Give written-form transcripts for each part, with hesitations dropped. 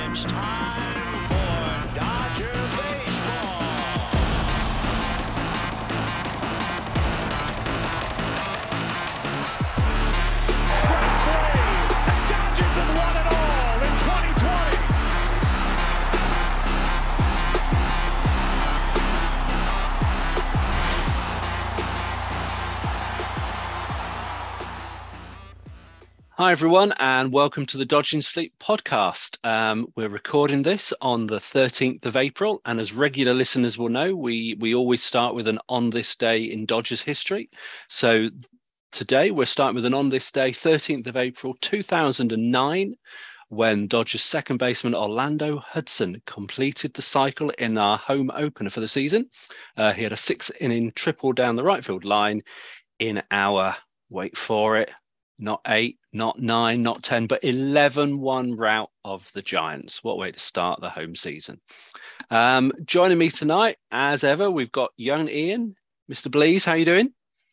It's time for Dodger Baseball. Strike three. The Dodgers have won it all in 2020. Hi, everyone, and welcome to the Dodging Sleep podcast. We're recording this on the 13th of April, and as regular listeners will know, we always start with an on this day in Dodgers history. So today we're starting with an on this day, 13th of April 2009, when Dodgers second baseman Orlando Hudson completed the cycle in our home opener for the season. He had a 6-inning triple down the right field line in our, wait for it, not 8, not 9, not 10, but 11-1 rout of the Giants. What a way to start the home season. Joining me tonight, as ever, we've got young Ian. Mr. Blease, how you doing?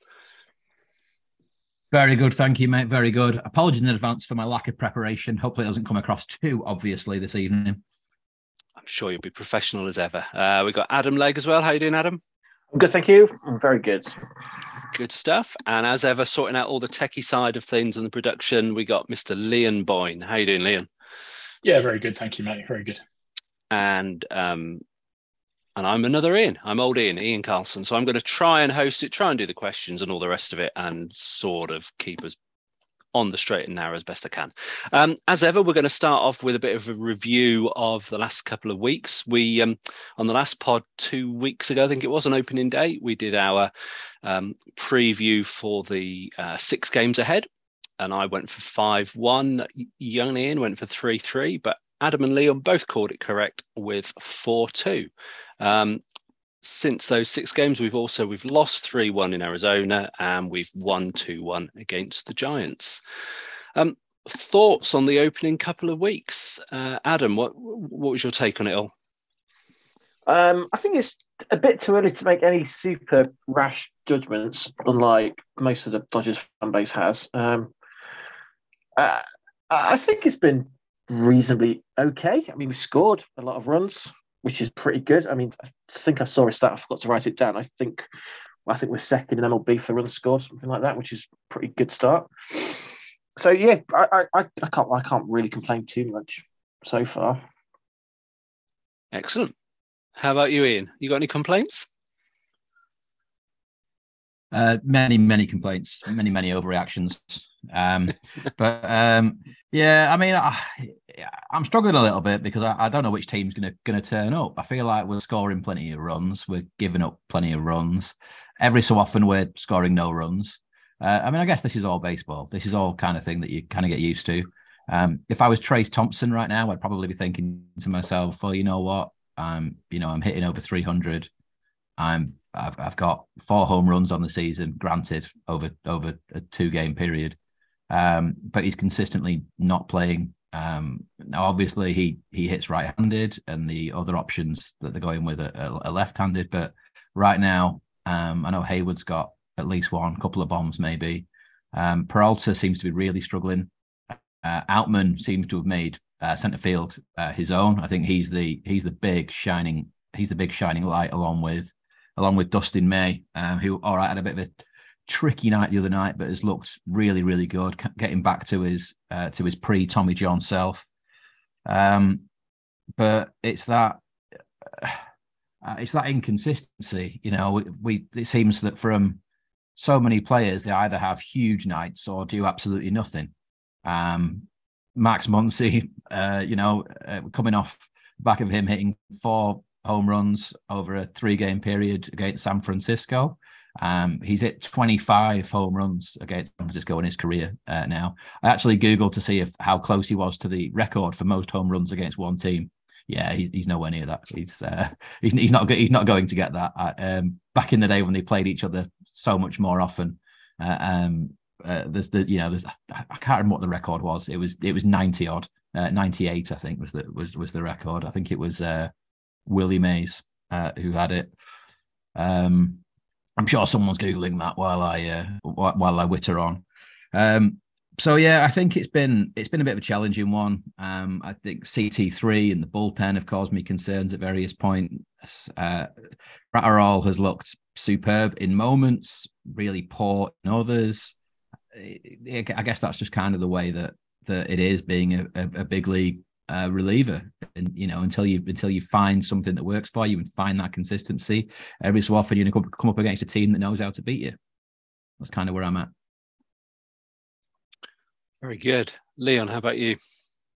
Very good, thank you, mate. Very good. Apologies in advance for my lack of preparation. Hopefully it doesn't come across too obviously this evening. I'm sure you'll be professional as ever. We've got Adam Legg as well. How you doing, Adam? I'm good, thank you. I'm very good. Good stuff. And as ever, sorting out all the techie side of things and the production, we got Mr. Leon Boyne. How you doing, Leon? Yeah, very good. Thank you, mate. Very good. And I'm another Ian. I'm old Ian Carlson. So I'm going to try and host it, try and do the questions and all the rest of it, and sort of keep us on the straight and narrow as best I can. As ever, we're going to start off with a bit of a review of the last couple of weeks. We, on the last pod 2 weeks ago, I think it was on opening day, we did our preview for the 6 games ahead. And I went for 5-1. Young Ian went for 3-3, but Adam and Leon both called it correct with 4-2. Since those 6 games, we've lost 3-1 in Arizona, and we've won 2-1 against the Giants. Thoughts on the opening couple of weeks? Adam, what was your take on it all? I think it's a bit too early to make any super rash judgments, unlike most of the Dodgers fan base has. I think it's been reasonably okay. I mean, we scored a lot of runs, which is pretty good. I mean, I think I saw a stat. I forgot to write it down. I think we're second in MLB for runs scored, something like that, which is a pretty good start. So yeah, I can't really complain too much so far. Excellent. How about you, Ian? You got any complaints? Many complaints, many overreactions. But yeah, I mean, I'm struggling a little bit because I don't know which team's going to turn up. I feel like we're scoring plenty of runs. We're giving up plenty of runs. Every so often we're scoring no runs. I mean, I guess this is all baseball. This is all kind of thing that you kind of get used to. If I was Trace Thompson right now, I'd probably be thinking to myself, well, you know what? I'm hitting over 300. I've got 4 home runs on the season, granted over a 2-game period. But he's consistently not playing. Now, obviously, he hits right-handed, and the other options that they're going with are left-handed. But right now, I know Hayward's got at least one, couple of bombs maybe. Peralta seems to be really struggling. Outman seems to have made centre field his own. I think he's the big shining light along with Dustin May, who all right had a bit of a tricky night the other night, but has looked really good, getting back to his pre-Tommy John self. But it's that inconsistency. It seems that from so many players, they either have huge nights or do absolutely nothing. Max Muncy, coming off the back of him hitting 4 home runs over a 3-game period against San Francisco. He's hit 25 home runs against San Francisco in his career now. I actually Googled to see how close he was to the record for most home runs against one team. Yeah, he's nowhere near that. He's not going to get that. Back in the day when they played each other so much more often, I can't remember what the record was. It was 90 odd, 98 I think was the record. I think it was Willie Mays who had it. I'm sure someone's Googling that while I witter on. So yeah, I think it's been a bit of a challenging one. I think CT3 and the bullpen have caused me concerns at various points. Gratterall has looked superb in moments, really poor in others. I guess that's just kind of the way that it is being a big league reliever. And until you find something that works for you and find that consistency, every so often you're going to come up against a team that knows how to beat you. That's kind of where I'm at. Very good. Leon, how about you?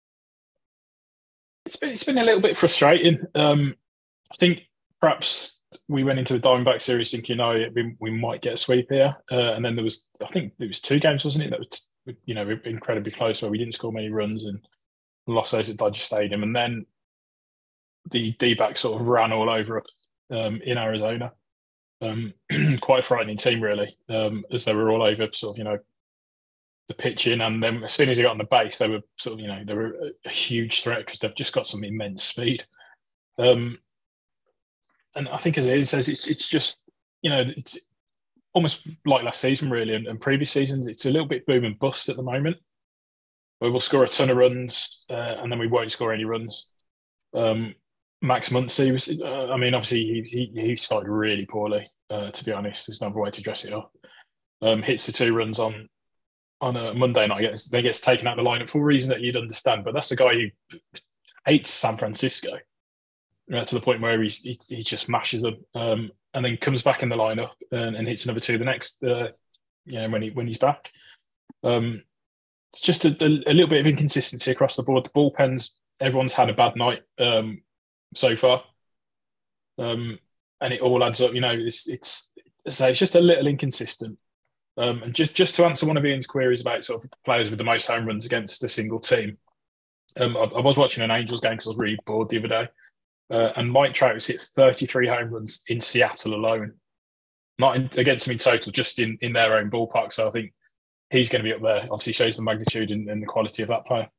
It's been a little bit frustrating. I think perhaps we went into the Diamondback series thinking, we might get a sweep here, and then I think it was 2 games, wasn't it? That was incredibly close where we didn't score many runs and lost those at Dodger Stadium, and then the D-backs sort of ran all over us in Arizona. Quite a frightening team, really, as they were all over sort of the pitching, and then as soon as they got on the base, they were sort of they were a huge threat because they've just got some immense speed. And I think as it says, it's just it's almost like last season really, and previous seasons. It's a little bit boom and bust at the moment, where we'll score a ton of runs and then we won't score any runs. Max Muncy was, obviously he started really poorly. To be honest, there's no other way to dress it up. Hits the 2 runs on a Monday night, then gets taken out of the lineup for a reason that you'd understand. But that's a guy who hates San Francisco to the point where he just mashes them, and then comes back in the lineup and hits another 2 the next. When he's back, it's just a little bit of inconsistency across the board. The bullpens, everyone's had a bad night so far, and it all adds up. It's just a little inconsistent. And just to answer one of Ian's queries about sort of players with the most home runs against a single team, I was watching an Angels game because I was really bored the other day, and Mike Trout has hit 33 home runs in Seattle alone, not against them in total, just in their own ballpark. So I think he's going to be up there. Obviously, shows the magnitude and the quality of that player.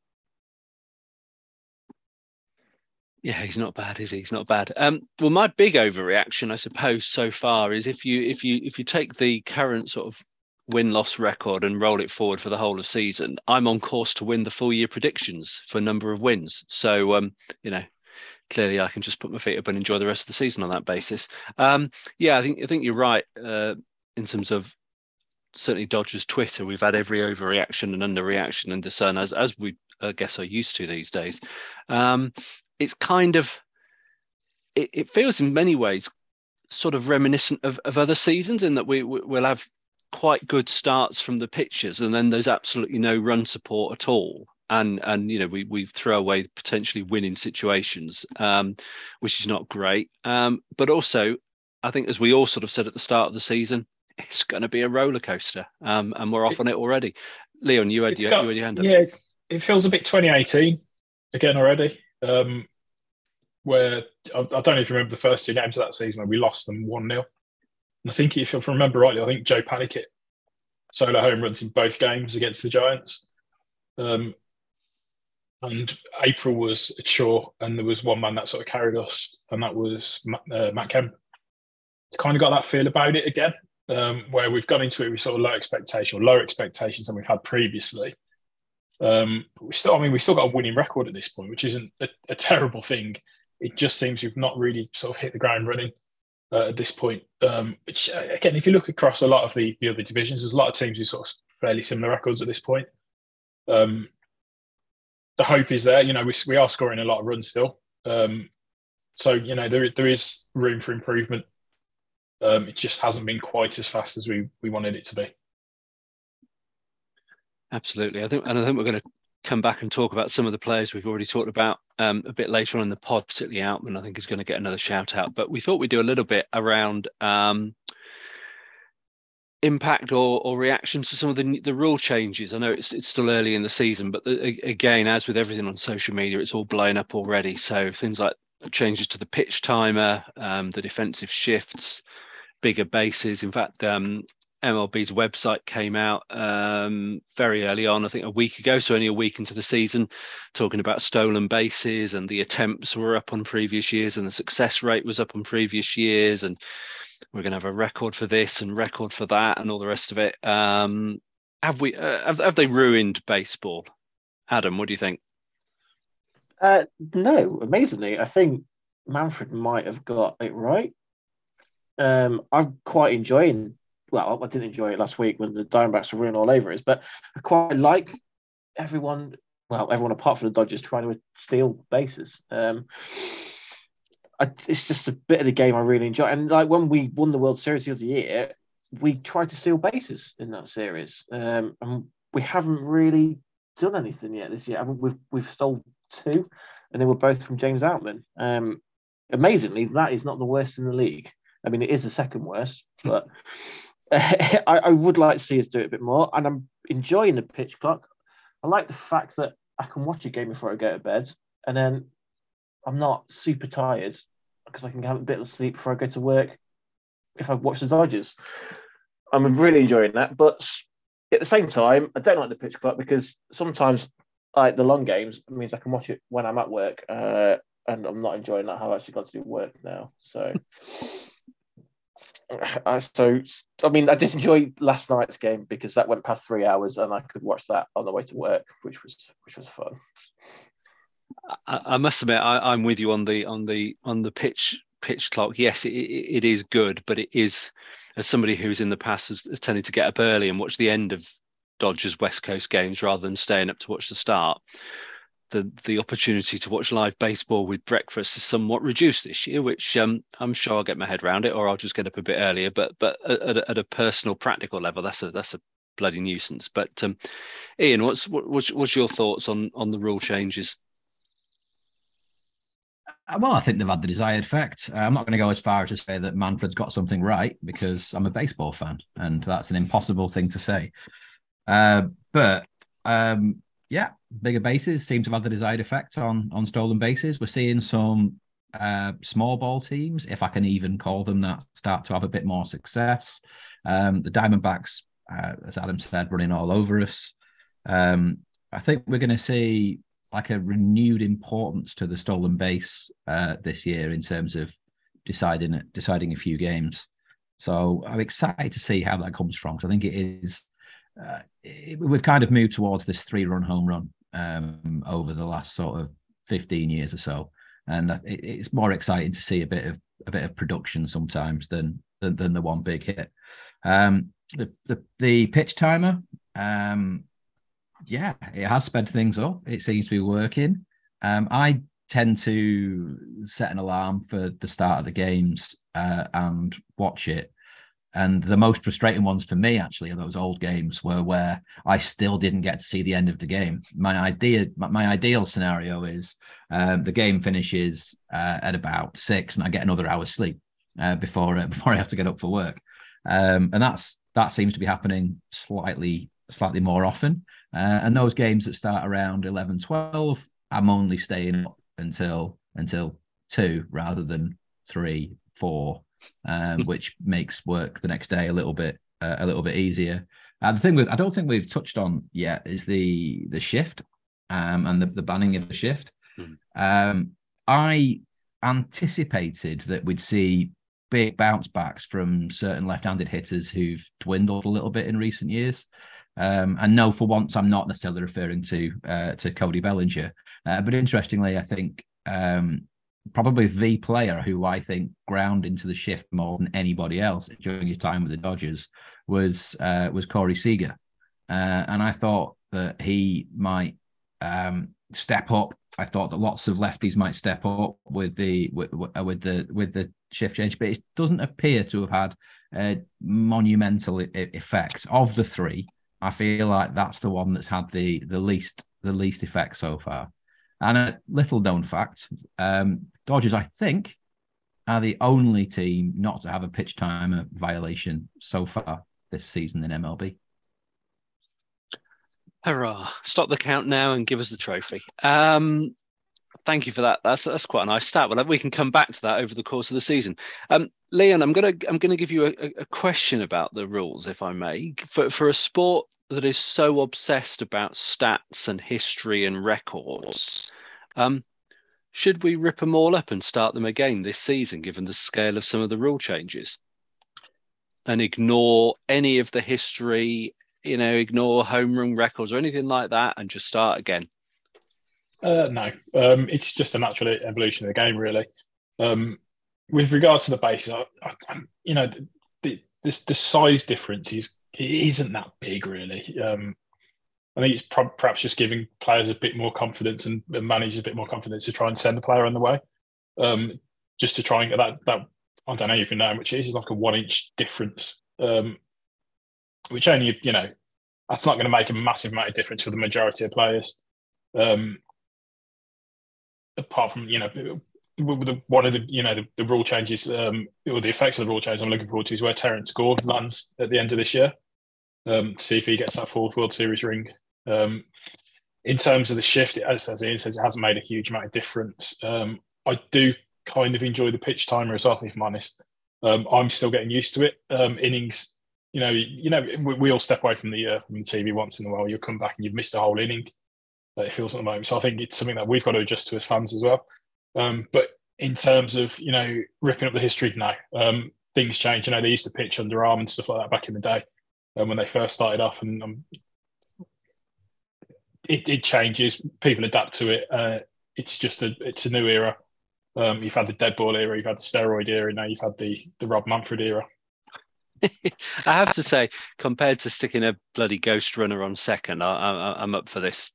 Yeah, he's not bad, is he? He's not bad. Well, my big overreaction, I suppose, so far is if you take the current sort of win-loss record and roll it forward for the whole of season, I'm on course to win the full year predictions for number of wins. So, clearly I can just put my feet up and enjoy the rest of the season on that basis. Yeah, I think you're right in terms of certainly Dodgers Twitter. We've had every overreaction and underreaction and discern as we I guess are used to these days. It's kind of it feels in many ways sort of reminiscent of other seasons in that we'll have quite good starts from the pitchers and then there's absolutely no run support at all, and we throw away potentially winning situations, which is not great, but also I think as we all sort of said at the start of the season, it's going to be a roller coaster, and we're off on it already. Leon, you had your hand up. Yeah, it feels a bit 2018 again already, where I don't know if you remember the first 2 games of that season where we lost them 1-0. And I think if I remember rightly, I think Joe Panik hit solo home runs in both games against the Giants. And April was a chore, and there was one man that sort of carried us, and that was Matt Kemp. It's kind of got that feel about it again, where we've gone into it with sort of lower expectations than we've had previously. But we still got a winning record at this point, which isn't a terrible thing. It just seems we've not really sort of hit the ground running at this point. Which again, if you look across a lot of the other divisions, there's a lot of teams with sort of fairly similar records at this point. The hope is there. We are scoring a lot of runs still. So there is room for improvement. It just hasn't been quite as fast as we wanted it to be. Absolutely. I think we're going to come back and talk about some of the players we've already talked about a bit later on in the pod, particularly Outman, I think is going to get another shout out. But we thought we'd do a little bit around impact or reactions to some of the rule changes. I know it's still early in the season, but again, as with everything on social media, it's all blown up already. So things like changes to the pitch timer, the defensive shifts, bigger bases. In fact, MLB's website came out very early on, I think a week ago, so only a week into the season, talking about stolen bases, and the attempts were up on previous years and the success rate was up on previous years, and we're going to have a record for this and record for that and all the rest of it. have they ruined baseball? Adam, what do you think? No, amazingly, I think Manfred might have got it right. I'm quite enjoying. Well, I didn't enjoy it last week when the Diamondbacks were running all over us, but I quite like everyone. Well, everyone apart from the Dodgers trying to steal bases. It's just a bit of the game I really enjoy. And like when we won the World Series the other year, we tried to steal bases in that series, and we haven't really done anything yet this year. I mean, we've stole 2, and they were both from James Outman. Amazingly, that is not the worst in the league. I mean, it is the second worst, but I would like to see us do it a bit more. And I'm enjoying the pitch clock. I like the fact that I can watch a game before I go to bed, and then I'm not super tired because I can have a bit of sleep before I go to work if I watch the Dodgers. I'm really enjoying that. But at the same time, I don't like the pitch clock because sometimes, like the long games, it means I can watch it when I'm at work, and I'm not enjoying that. I've actually got to do work now. So, I did enjoy last night's game because that went past 3 hours and I could watch that on the way to work, which was fun. I must admit, I'm with you on the pitch clock. Yes, it is good, but it is, as somebody who's in the past has tended to get up early and watch the end of Dodgers West Coast games rather than staying up to watch the start. The opportunity to watch live baseball with breakfast is somewhat reduced this year, which I'm sure I'll get my head around it, or I'll just get up a bit earlier. But at a personal, practical level, that's a bloody nuisance. But Ian, what's your thoughts on the rule changes? Well, I think they've had the desired effect. I'm not going to go as far as to say that Manfred's got something right because I'm a baseball fan, and that's an impossible thing to say. But bigger bases seem to have the desired effect on stolen bases. We're seeing some small ball teams, if I can even call them that, start to have a bit more success. The Diamondbacks, as Adam said, running all over us. I think we're going to see like a renewed importance to the stolen base this year in terms of deciding a few games. So I'm excited to see how that comes from, because I think it is. We've kind of moved towards this 3-run home run over the last sort of 15 years or so, and it's more exciting to see a bit of production sometimes than the one big hit. The pitch timer, it has sped things up. It seems to be working. I tend to set an alarm for the start of the games and watch it. And the most frustrating ones for me, actually, are those old games where I still didn't get to see the end of the game. My ideal scenario is the game finishes at about 6 and I get another hour's sleep before I have to get up for work. And that seems to be happening slightly more often. And those games that start around 11, 12, I'm only staying up until 2 rather than 3, 4. Which makes work the next day a little bit easier. The thing I don't think we've touched on yet is the shift and the banning of the shift. I anticipated that we'd see big bounce backs from certain left-handed hitters who've dwindled a little bit in recent years. And no, for once, I'm not necessarily referring to Cody Bellinger, but interestingly, I think. Probably the player who I think ground into the shift more than anybody else during his time with the Dodgers was Corey Seager, and I thought that he might step up. I thought that lots of lefties might step up with the shift change, but it doesn't appear to have had a monumental effect. Of the 3, I feel like that's the one that's had the least effect so far. And a little known fact, Dodgers, I think, are the only team not to have a pitch timer violation so far this season in MLB. Hurrah. Stop the count now and give us the trophy. Thank you for that. That's quite a nice stat. Well, we can come back to that over the course of the season. Leon, I'm gonna give you a question about the rules, if I may. For a sport that is so obsessed about stats and history and records, should we rip them all up and start them again this season, given the scale of some of the rule changes, and ignore any of the history, ignore home run records or anything like that and just start again? No, it's just a natural evolution of the game, really. With regard to the base, the size difference isn't that big, really. I think it's perhaps just giving players a bit more confidence and managers a bit more confidence to try and send the player on the way, just to try and get that. I don't even know how much it is. It's like a 1 inch difference, which only that's not going to make a massive amount of difference for the majority of players. Apart from one of the rule changes or the effects of the rule change I'm looking forward to is where Terence Gore lands at the end of this year, to see if he gets that fourth World Series ring. In terms of the shift, as Ian says, it hasn't made a huge amount of difference. I do kind of enjoy the pitch timer as well, if I'm honest. I'm still getting used to it. Innings, we all step away from the TV once in a while. You'll come back and you've missed a whole inning. It feels at the moment. So I think it's something that we've got to adjust to as fans as well. But in terms of, ripping up the history, no. Things change. They used to pitch underarm and stuff like that back in the day when they first started off. And it changes. People adapt to it. It's a new era. You've had the dead ball era, you've had the steroid era, now you've had the Rob Manfred era. I have to say, compared to sticking a bloody ghost runner on second, I'm up for this.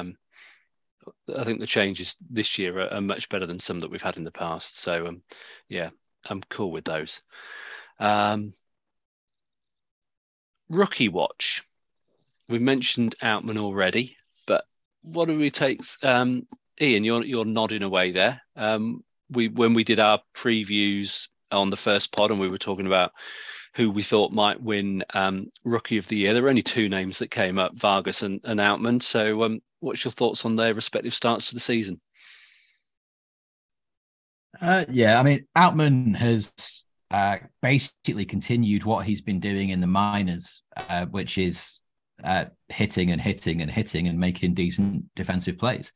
I think the changes this year are much better than some that we've had in the past. So, I'm cool with those. Rookie watch. We mentioned Outman already, but what do we take? Ian, you're nodding away there. When we did our previews on the first pod and we were talking about who we thought might win Rookie of the Year, there were only two names that came up, Vargas and Outman. So what's your thoughts on their respective starts to the season? Outman has basically continued what he's been doing in the minors, which is hitting and making decent defensive plays.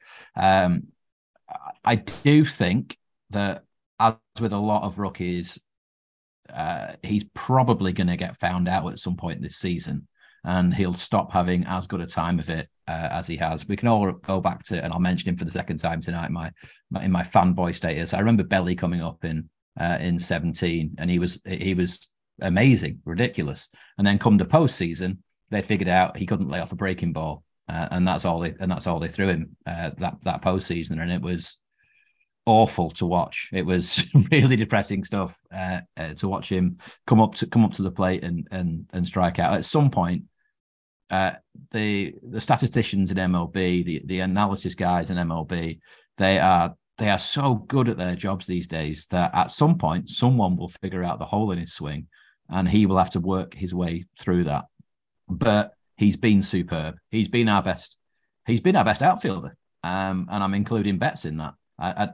I do think that, as with a lot of rookies, he's probably going to get found out at some point this season, and he'll stop having as good a time of it as he has. We can all go back to, and I'll mention him for the second time tonight, in my fanboy status. I remember Belly coming up in 17, and he was amazing, ridiculous. And then come the postseason, they figured out he couldn't lay off a breaking ball, and that's all they threw him that postseason, and it was awful to watch. It was really depressing stuff to watch him come up to the plate and strike out. At some point, the statisticians in MLB, the analysis guys in MLB, they are so good at their jobs these days that at some point someone will figure out the hole in his swing, and he will have to work his way through that. But he's been superb. He's been our best outfielder, and I'm including Betts in that.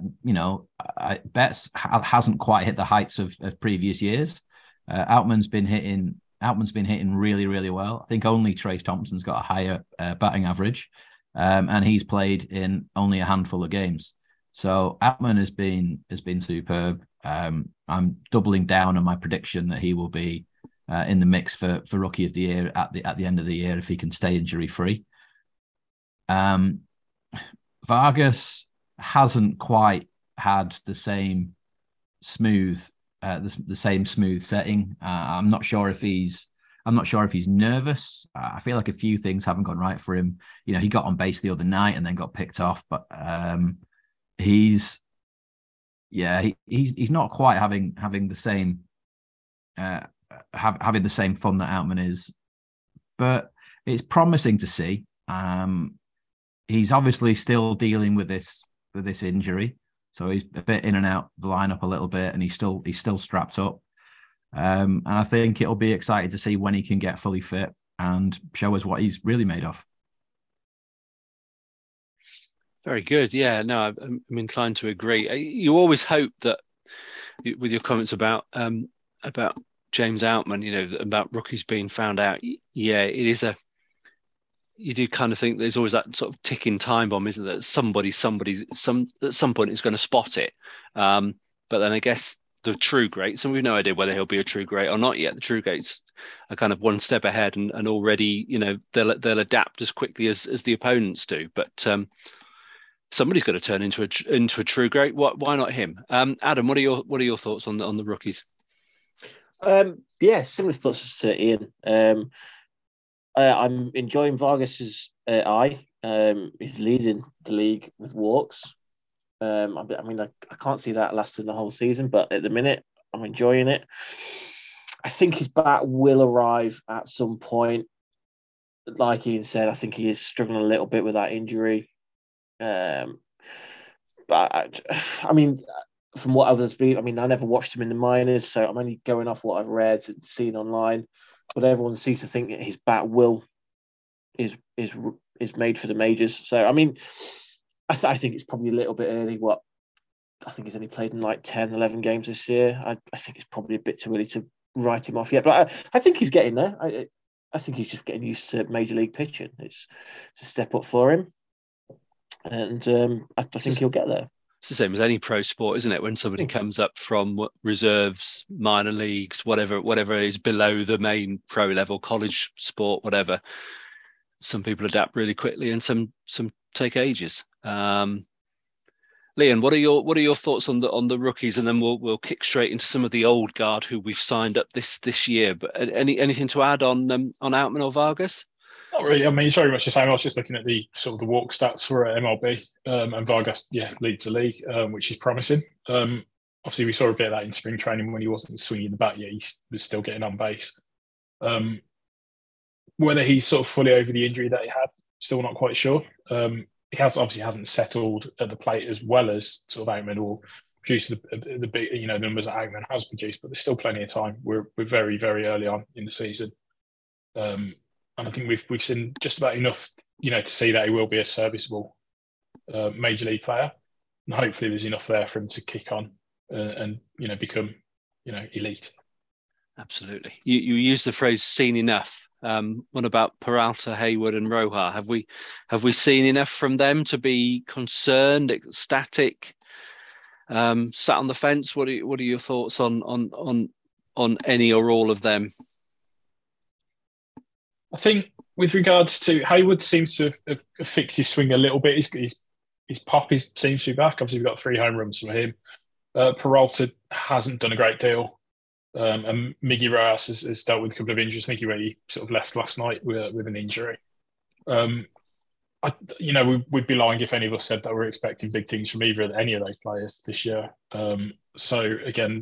Betts hasn't quite hit the heights of previous years. Outman's been hitting really, really well. I think only Trace Thompson's got a higher batting average, and he's played in only a handful of games. So Outman has been superb. I'm doubling down on my prediction that he will be in the mix for Rookie of the Year at the end of the year if he can stay injury free. Vargas hasn't quite had the same smooth setting. I'm not sure if he's nervous. I feel like a few things haven't gone right for him. He got on base the other night and then got picked off, but he's not quite having the same having the same fun that Outman is. But it's promising to see. He's obviously still dealing with this injury, so he's a bit in and out the lineup a little bit, and he's still strapped up. And I think it'll be exciting to see when he can get fully fit and show us what he's really made of. Very good. Yeah, no, I'm inclined to agree. You always hope that, with your comments about James Outman, about rookies being found out. Yeah, it is you do kind of think there's always that sort of ticking time bomb, isn't there? Somebody at some point is going to spot it. But then I guess the true greats, and we've no idea whether he'll be a true great or not yet. The true greats are kind of one step ahead, and already, they'll adapt as quickly as the opponents do. But somebody's got to turn into a true great. Why not him? Adam, what are your thoughts on the rookies? Similar thoughts to Ian. I'm enjoying Vargas's eye. He's leading the league with walks. I can't see that lasting the whole season, but at the minute, I'm enjoying it. I think his bat will arrive at some point. Like Ian said, I think he is struggling a little bit with that injury. But from what others believe, I never watched him in the minors, so I'm only going off what I've read and seen online. But everyone seems to think that his bat is made for the majors. So I think it's probably a little bit early. I think he's only played in like 10, 11 games this year. I think it's probably a bit too early to write him off yet. But I think he's getting there. I think he's just getting used to major league pitching. It's a step up for him, and I think he'll get there. It's the same as any pro sport, isn't it? When somebody comes up from reserves, minor leagues, whatever is below the main pro level, college sport, whatever. Some people adapt really quickly, and some take ages. Liam, what are your thoughts on the rookies, and then we'll kick straight into some of the old guard who we've signed up this year. But anything to add on Outman or Vargas? Not really. It's very much the same. I was just looking at the sort of the walk stats for MLB, and Vargas, leads the league, which is promising. Obviously, we saw a bit of that in spring training when he wasn't swinging the bat yet. He was still getting on base. Whether he's sort of fully over the injury that he had, still not quite sure. He hasn't settled at the plate as well as sort of Outman or produced the big numbers that Outman has produced, but there's still plenty of time. We're very, very early on in the season. And I think we've seen just about enough, to see that he will be a serviceable major league player, and hopefully there's enough there for him to kick on and become elite. Absolutely. You used the phrase "seen enough." What about Peralta, Hayward, and Roja? Have we seen enough from them to be concerned, ecstatic, sat on the fence? What are your thoughts on any or all of them? I think with regards to Hayward, seems to have fixed his swing a little bit. His pop seems to be back. Obviously, we've got 3 home runs from him. Peralta hasn't done a great deal. And Miggy Rojas has dealt with a couple of injuries. I think he really sort of left last night with an injury. We'd be lying if any of us said that we're expecting big things from any of those players this year. So again,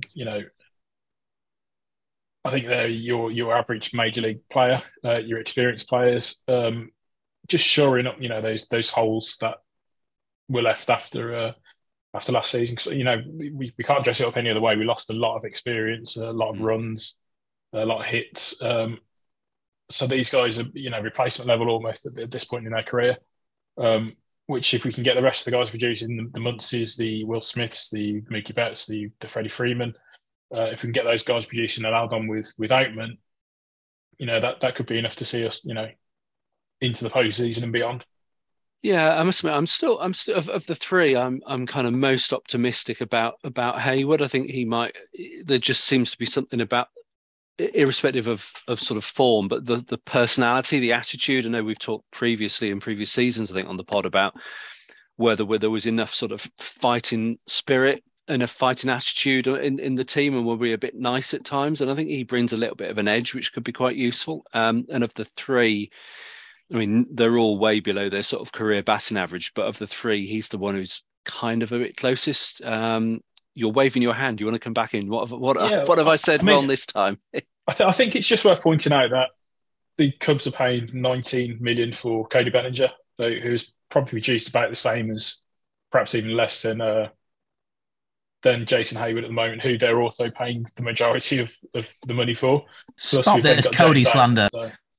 I think they're your average major league player, your experienced players, just shoring up, those holes that were left after last season. We can't dress it up any other way. We lost a lot of experience, a lot of runs, a lot of hits. So these guys are, replacement level almost at this point in their career. Which, if we can get the rest of the guys producing, the Muntses, the Will Smiths, the Mookie Betts, the Freddie Freeman, if we can get those guys producing and add on with Outman, that could be enough to see us, into the postseason and beyond. Yeah, I must admit, I'm still of the three, I'm kind of most optimistic about Hayward. I think he might. There just seems to be something about, irrespective of sort of form, but the personality, the attitude. I know we've talked previously in previous seasons, I think, on the pod about whether there was enough sort of fighting spirit and a fighting attitude in the team, and were we a bit nice at times. And I think he brings a little bit of an edge, which could be quite useful. And of the three, they're all way below their sort of career batting average, but of the three, he's the one who's kind of a bit closest. You're waving your hand. You want to come back in? What have I said wrong this time? I think it's just worth pointing out that the Cubs are paying $19 million for Cody Bellinger, who's probably reduced about the same as, perhaps even less than Jason Hayward at the moment, who they're also paying the majority of the money for. Plus, stop this Cody slander.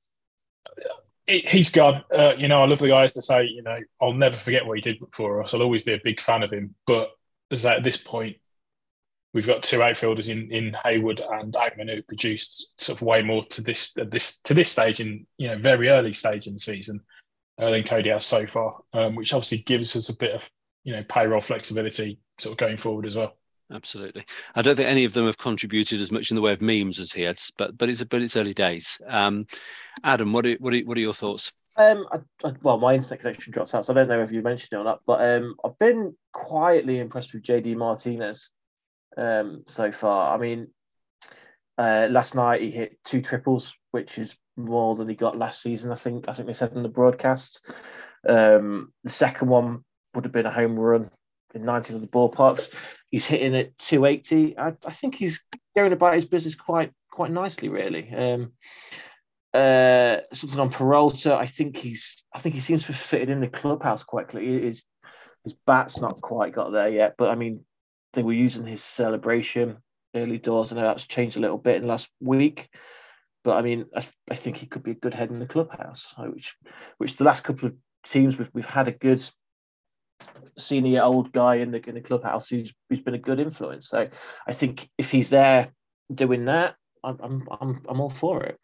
He's gone. I love the guys to say, I'll never forget what he did for us. I'll always be a big fan of him. But at this point, we've got two outfielders in Hayward and Outman who produced sort of way more to this stage in very early stage in the season than Cody has so far, which obviously gives us a bit of payroll flexibility sort of going forward as well. Absolutely. I don't think any of them have contributed as much in the way of memes as he has, but it's early days. Adam, what are your thoughts? Well, my internet connection drops out, so I don't know if you mentioned it or not. But I've been quietly impressed with JD Martinez so far. I mean, last night he hit 2 triples, which is more than he got last season. I think they said in the broadcast. The second one would have been a home run in 19 of the ballparks. He's hitting at 280. I think he's going about his business quite nicely, really. Something on Peralta. I think he seems to have fitted in the clubhouse quickly. His bat's not quite got there yet, but I mean, they were using his celebration early doors. I know that's changed a little bit in the last week, but I mean, I think he could be a good head in the clubhouse, which the last couple of teams we've had a good senior old guy in the clubhouse who's been a good influence. So I think if he's there doing that, I'm all for it.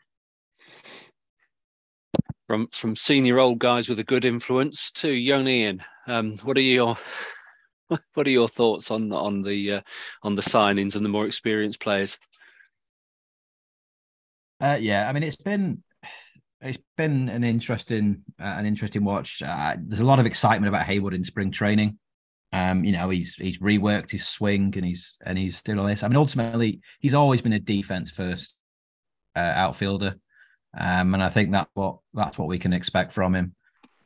From senior old guys with a good influence to young Ian, what are your thoughts on the signings and the more experienced players? Yeah, I mean, it's been an interesting watch. There's a lot of excitement about Haywood in spring training. He's reworked his swing and he's doing all this. I mean, ultimately, he's always been a defense first outfielder, and I think that's what we can expect from him.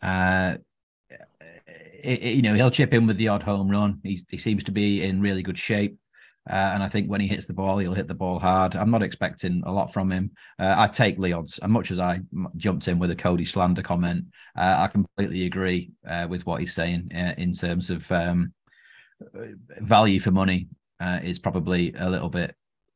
He'll chip in with the odd home run. He seems to be in really good shape. And I think when he hits the ball, he'll hit the ball hard. I'm not expecting a lot from him. I take Leon's, as much as I jumped in with a Cody slander comment. I completely agree with what he's saying in terms of value for money is probably a little bit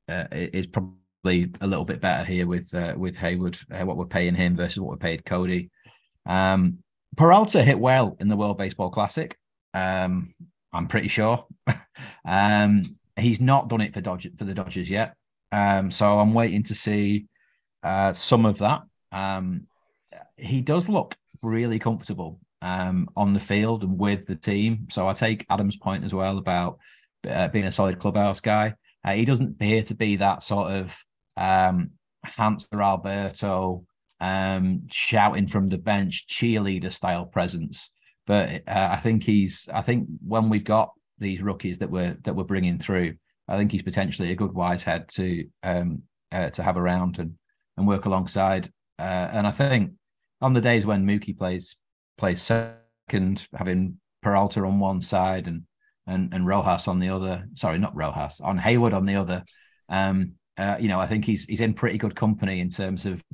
better here with Haywood. What we're paying him versus what we paid Cody. Peralta hit well in the World Baseball Classic. I'm pretty sure. He's not done it for the Dodgers yet. So I'm waiting to see some of that. He does look really comfortable on the field and with the team. So I take Adam's point as well about being a solid clubhouse guy. He doesn't appear to be that sort of Hanser Alberto shouting from the bench cheerleader style presence. But I think when we've got these rookies that we're bringing through, I think he's potentially a good wise head to have around and work alongside. And I think on the days when Mookie plays second, having Peralta on one side and Rojas on the other. Sorry, not Rojas, on Haywood on the other. I think he's in pretty good company in terms of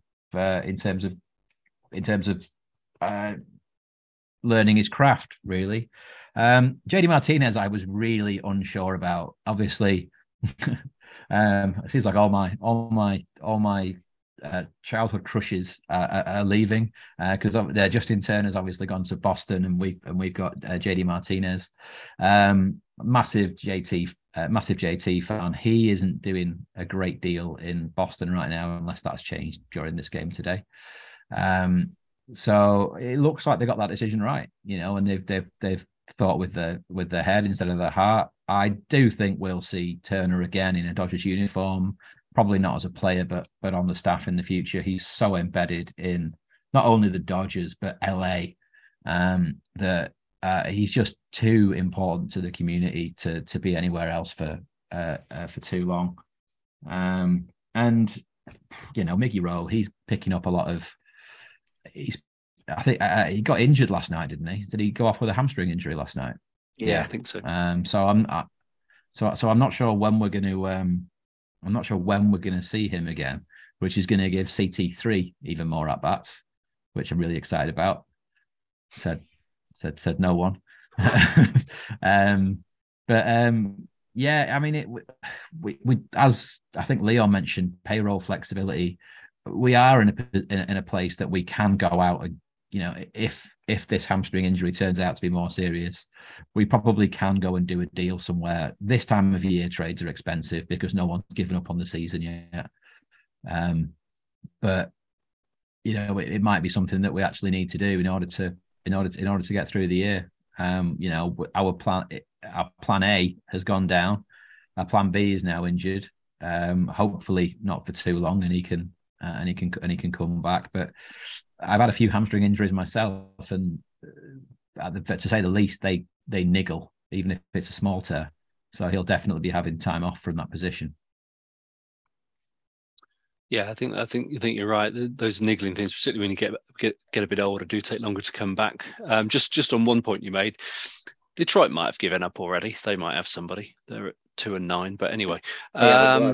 learning his craft, really. JD Martinez, I was really unsure about. Obviously, it seems like all my childhood crushes are leaving because they're Justin Turner's obviously gone to Boston, and we've got JD Martinez. Massive JT fan. He isn't doing a great deal in Boston right now, unless that's changed during this game today. So it looks like they got that decision right, and they've thought with their head instead of their heart. I do think we'll see Turner again in a Dodgers uniform, probably not as a player, but on the staff in the future. He's so embedded in not only the Dodgers but LA that he's just too important to the community to be anywhere else for too long. And Mickey Rowe, he's picking up a lot of. I think he got injured last night, didn't he? Did he go off with a hamstring injury last night? Yeah, I think so. So I'm not sure when we're going to see him again, which is going to give CT3 even more at bats, which I'm really excited about. Said no one. Yeah, I mean, we as I think Leon mentioned, payroll flexibility. We are in a place that we can go out and, if this hamstring injury turns out to be more serious, we probably can go and do a deal somewhere. This time of year, trades are expensive because no one's given up on the season yet. But it might be something that we actually need to do in order to get through the year. Our plan A has gone down. Plan B is now injured. Hopefully not for too long, and he can come back. But I've had a few hamstring injuries myself, and to say the least, they niggle, even if it's a small tear. So he'll definitely be having time off from that position. Yeah, I think you're right. Those niggling things, particularly when you get a bit older, do take longer to come back. Just on one point you made, Detroit might have given up already. They might have somebody. They're at 2-9, but anyway. But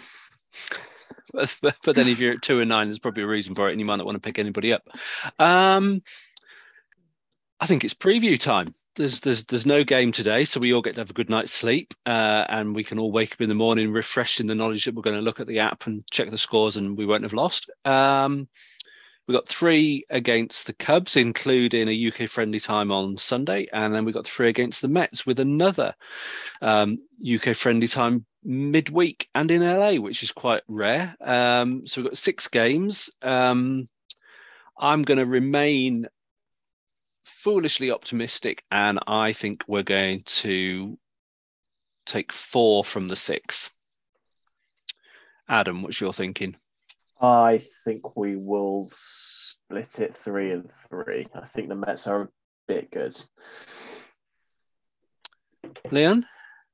then if you're at 2-9, there's probably a reason for it, and you might not want to pick anybody up. I think it's preview time. There's no game today, so we all get to have a good night's sleep, and we can all wake up in the morning refreshed in the knowledge that we're going to look at the app and check the scores, and we won't have lost. We got 3 against the Cubs, including a UK friendly time on Sunday, and then we got 3 against the Mets with another UK friendly time midweek and in LA, which is quite rare. So we've got 6 games. I'm going to remain foolishly optimistic, and I think we're going to take 4 from the 6. Adam, what's your thinking? I think we will split it 3-3. I think the Mets are a bit good. Leon?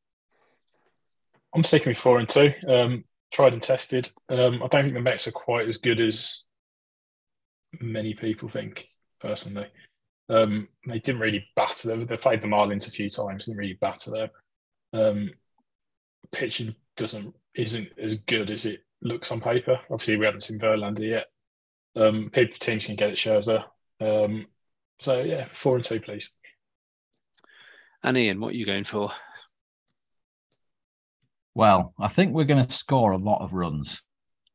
I'm sticking with 4-2. Tried and tested. I don't think the Mets are quite as good as many people think, personally. They didn't really batter them. They played the Marlins a few times, didn't really batter them. Pitching isn't as good as it looks on paper. Obviously, we haven't seen Verlander yet. Teams can get at Scherzer. So, yeah, 4-2, please. And Ian, what are you going for? Well, I think we're going to score a lot of runs.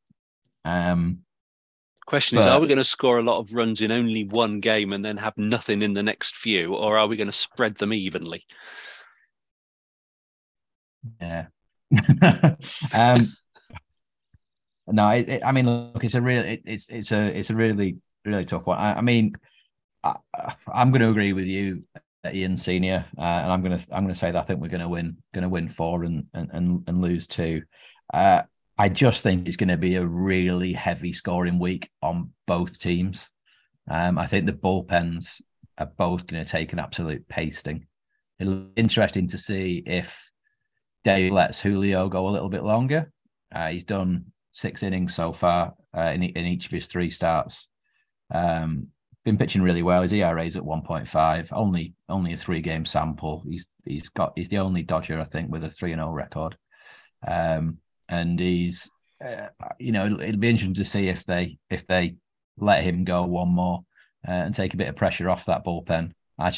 Question is, are we going to score a lot of runs in only one game and then have nothing in the next few, or are we going to spread them evenly? Yeah. No, I mean, look, it's a really tough one. I mean, I'm going to agree with you, Ian Senior, and I'm going to say that I think we're going to win 4 and lose 2. I just think it's going to be a really heavy scoring week on both teams. I think the bullpens are both going to take an absolute pasting. It'll be interesting to see if Dave lets Julio go a little bit longer. He's done 6 innings so far in each of his 3 starts. Been pitching really well. His ERA is at 1.5. Only a 3-game sample. He's the only Dodger, I think, with a 3-0 record. And he's, it'll be interesting to see if they let him go one more and take a bit of pressure off that bullpen.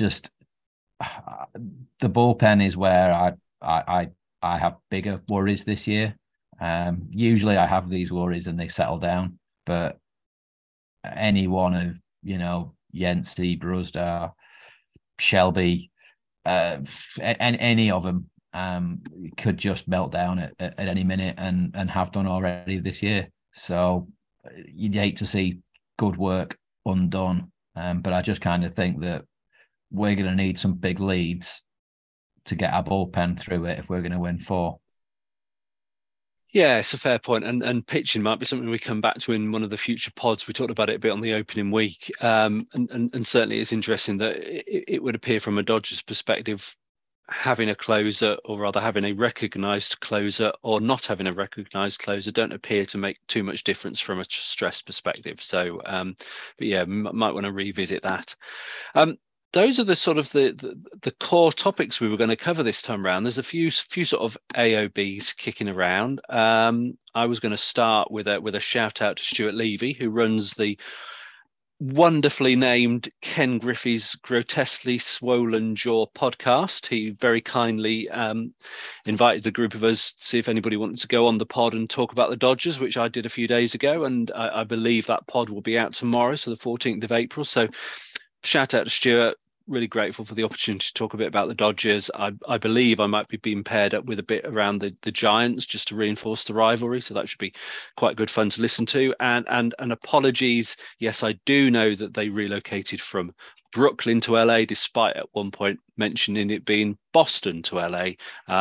The bullpen is where I have bigger worries this year. Usually I have these worries and they settle down, but any one of, Yancey, Brusdar, Shelby, any of them could just melt down at any minute and have done already this year. So you'd hate to see good work undone. But I just kind of think that we're going to need some big leads to get our bullpen through it if we're going to win 4. Yeah, it's a fair point. And pitching might be something we come back to in one of the future pods. We talked about it a bit on the opening week. And certainly it's interesting that it would appear from a Dodgers perspective, having a closer, or rather having a recognised closer or not having a recognised closer, don't appear to make too much difference from a stress perspective. So, but yeah, might want to revisit that. Those are the sort of the core topics we were going to cover this time around. There's a few sort of AOBs kicking around. I was going to start with a shout out to Stuart Levy, who runs the wonderfully named Ken Griffey's Grotesquely Swollen Jaw podcast. He very kindly invited a group of us to see if anybody wanted to go on the pod and talk about the Dodgers, which I did a few days ago, and I believe that pod will be out tomorrow, so the 14th of April. So shout out to Stuart. Really grateful for the opportunity to talk a bit about the Dodgers. I believe I might be being paired up with a bit around the Giants just to reinforce the rivalry. So that should be quite good fun to listen to. And apologies. Yes, I do know that they relocated from Brooklyn to LA, despite at one point mentioning it being Boston to LA.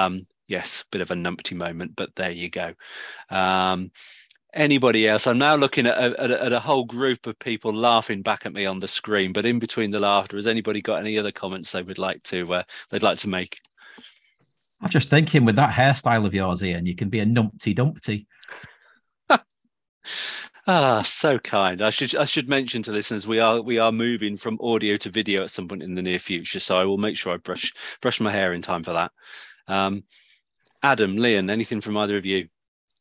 yes, bit of a numpty moment, but there you go. Anybody else? I'm now looking at a whole group of people laughing back at me on the screen, but in between the laughter, has anybody got any other comments they would like to make? I'm just thinking, with that hairstyle of yours, Ian, you can be a Numpty Dumpty. So kind. I should mention to listeners we are moving from audio to video at some point in the near future, so I will make sure I brush my hair in time for that. Adam, Leon, anything from either of you?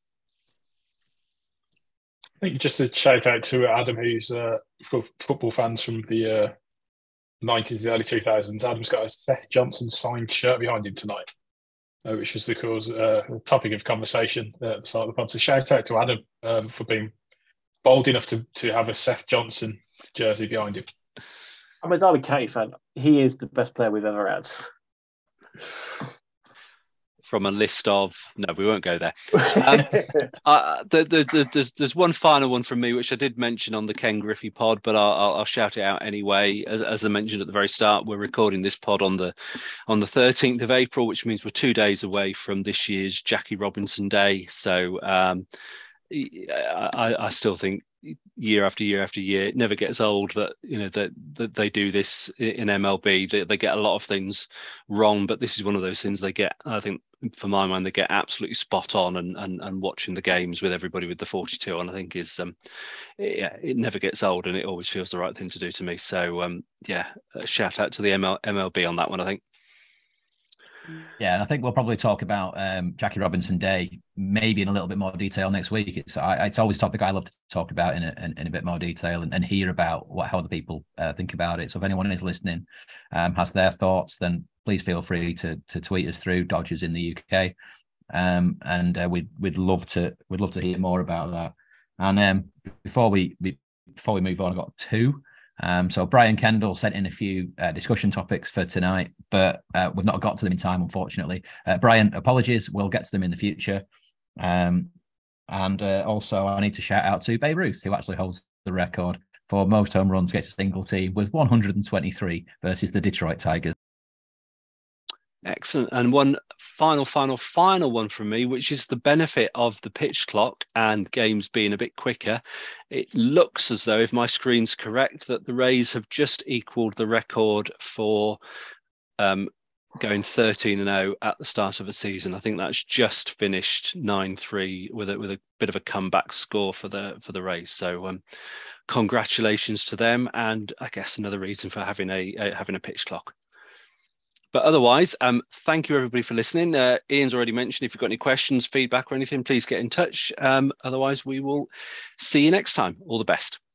I think just a shout out to Adam, who's for football fans from the 90s, the early 2000s. Adam's got a Seth Johnson signed shirt behind him tonight, which was the topic of conversation at the start of the pod. So shout out to Adam for being bold enough to have a Seth Johnson jersey behind him. I'm a Derby County fan. He is the best player we've ever had. From a list of, no, we won't go there. There's one final one from me, which I did mention on the Ken Griffey pod, but I'll shout it out anyway. As I mentioned at the very start, we're recording this pod on the 13th of April, which means we're 2 days away from this year's Jackie Robinson Day. So I still think year after year after year, it never gets old that that they do this in MLB. They get a lot of things wrong, but this is one of those things they get, I think, for my mind, they get absolutely spot on. And watching the games with everybody with the 42 on, I think is it never gets old, and it always feels the right thing to do to me. So a shout out to the MLB on that one, I think. Yeah, and I think we'll probably talk about Jackie Robinson Day maybe in a little bit more detail next week. It's always a topic I love to talk about in a bit more detail and hear about how other people think about it. So if anyone is listening has their thoughts, then please feel free to tweet us through Dodgers in the UK, and we'd love to hear more about that. And before we move on, I've got two. So Brian Kendall sent in a few discussion topics for tonight, but we've not got to them in time, unfortunately. Brian, apologies. We'll get to them in the future. And also, I need to shout out to Babe Ruth, who actually holds the record for most home runs against a single team with 123 versus the Detroit Tigers. Excellent. And one final one from me, which is the benefit of the pitch clock and games being a bit quicker. It looks as though, if my screen's correct, that the Rays have just equaled the record for going 13-0 at the start of a season. I think that's just finished 9-3 with a bit of a comeback score for the Rays. So congratulations to them, and I guess another reason for having a pitch clock. But otherwise, thank you everybody for listening. Ian's already mentioned, if you've got any questions, feedback or anything, please get in touch. Otherwise, we will see you next time. All the best.